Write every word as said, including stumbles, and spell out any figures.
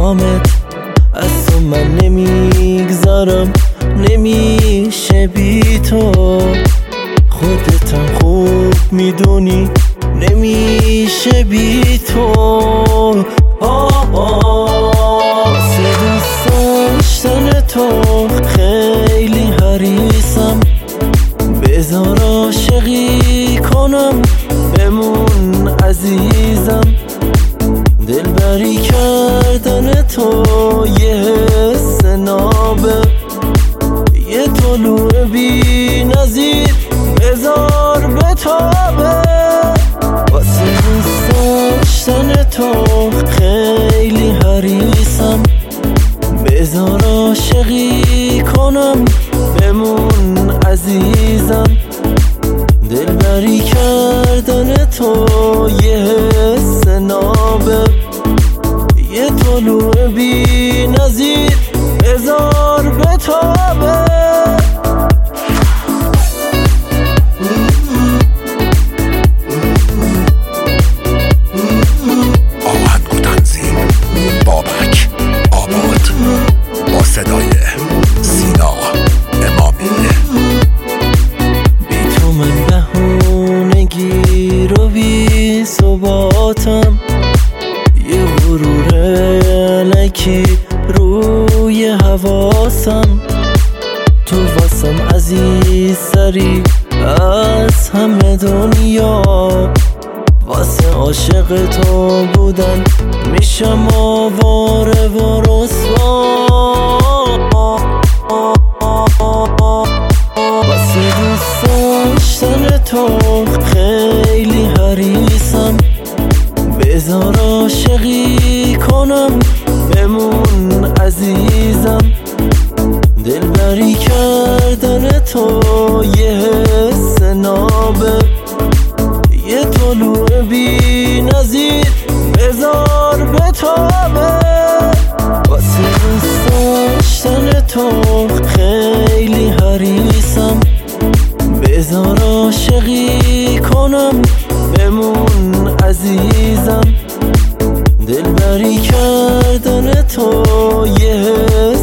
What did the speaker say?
نامت از تو من نمیگذارم، نمیشه بی تو. خودتم خوب میدونی نمیشه بی تو. آه آه سه دوست داشتن تو خیلی حریصم، بذار عاشقی کنم بمون عزیزم. دلبری کردن تو یه حس نابه، یه طلوع بی نظیر بذار بتابه. واسه دوست داشتن تو خیلی حریصم، بذار عاشقی کنم بمون عزیزم. دلبری کردن تو یه حس نابه، یه طلوع بی نظیر بذار بتابه. صدای سینا امامی. بی تو من بهونه گیر و بی ثباتم، یه غرور الکی روی حواسم. تو واسم عزیز سری از همه دنیا، واسه عاشق تو بودن میشم آواره و رسوا. واسه دوست داشتن تو خیلی حریصم، بذار عاشقی کنم بمون عزیزم. دلبری کردن تو یه حس نابه، یه طلوع بی نظیر بذار بتابه. واسه دوست داشتن تو خیلی حریصم، بذار عاشقی کنم بمون عزیزم. دلبری کردن تو یه